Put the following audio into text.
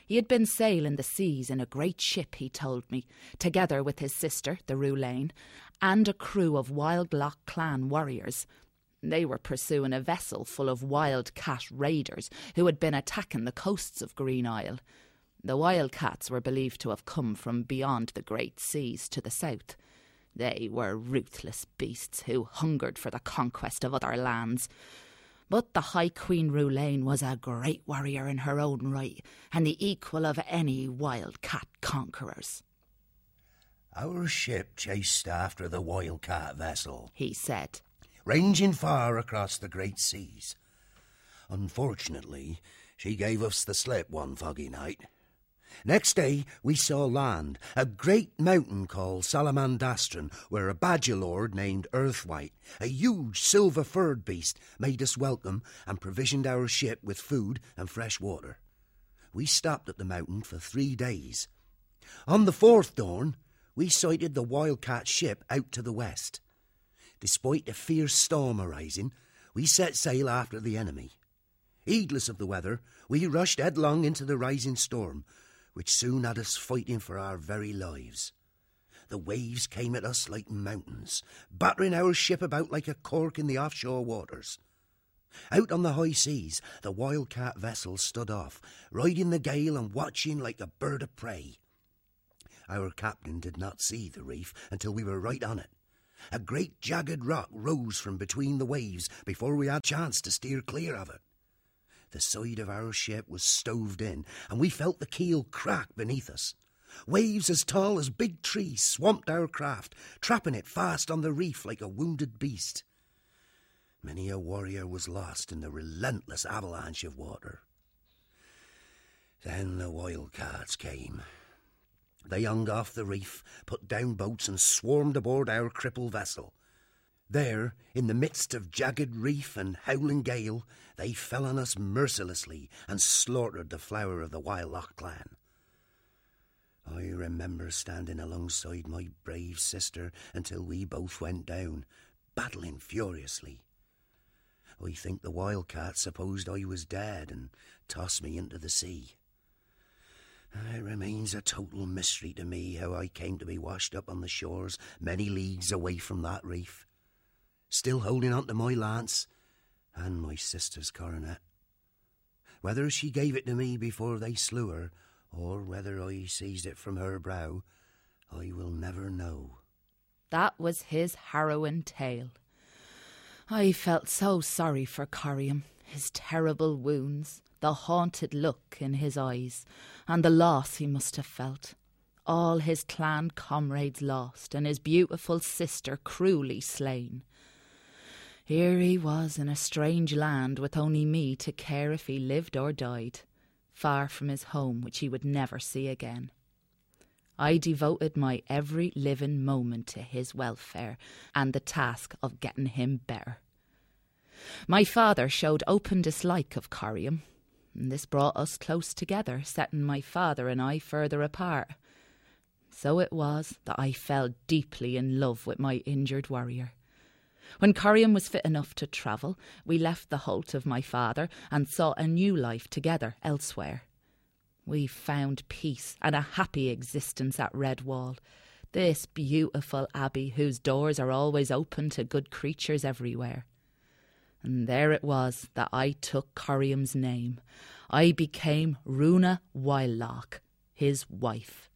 He had been sailing the seas in a great ship, he told me, together with his sister, the Rulain, and a crew of Wildloch clan warriors. They were pursuing a vessel full of wildcat raiders who had been attacking the coasts of Green Isle. The wildcats were believed to have come from beyond the great seas to the south. They were ruthless beasts who hungered for the conquest of other lands. But the High Queen Rulain was a great warrior in her own right, and the equal of any wildcat conquerors. "Our ship chased after the wildcat vessel," he said, "ranging far across the great seas. Unfortunately, she gave us the slip one foggy night. Next day we saw land, a great mountain called Salamandastron, where a badger lord named Earthwhite, a huge silver-furred beast, made us welcome and provisioned our ship with food and fresh water. We stopped at the mountain for 3 days. On the 4th dawn, we sighted the wildcat ship out to the west. Despite a fierce storm arising, we set sail after the enemy. Heedless of the weather, we rushed headlong into the rising storm, which soon had us fighting for our very lives. The waves came at us like mountains, battering our ship about like a cork in the offshore waters. Out on the high seas, the wildcat vessel stood off, riding the gale and watching like a bird of prey. Our captain did not see the reef until we were right on it. A great jagged rock rose from between the waves before we had a chance to steer clear of it. The side of our ship was stoved in, and we felt the keel crack beneath us. Waves as tall as big trees swamped our craft, trapping it fast on the reef like a wounded beast. Many a warrior was lost in the relentless avalanche of water. Then the wildcats came. They hung off the reef, put down boats and swarmed aboard our crippled vessel. There, in the midst of jagged reef and howling gale, they fell on us mercilessly and slaughtered the flower of the Wildloch clan. I remember standing alongside my brave sister until we both went down, battling furiously. I think the wildcat supposed I was dead and tossed me into the sea. It remains a total mystery to me how I came to be washed up on the shores many leagues away from that reef, still holding on to my lance and my sister's coronet. Whether she gave it to me before they slew her, or whether I seized it from her brow, I will never know. That was his harrowing tale. I felt so sorry for Corriam, his terrible wounds, the haunted look in his eyes, and the loss he must have felt. All his clan comrades lost, and his beautiful sister cruelly slain. Here he was in a strange land with only me to care if he lived or died, far from his home which he would never see again. I devoted my every living moment to his welfare and the task of getting him better. My father showed open dislike of Corriam, and this brought us close together, setting my father and I further apart. So it was that I fell deeply in love with my injured warrior. When Corriam was fit enough to travel, we left the holt of my father and sought a new life together elsewhere. We found peace and a happy existence at Redwall, this beautiful abbey whose doors are always open to good creatures everywhere. And there it was that I took Corriam's name. I became Runa Wildloch, his wife.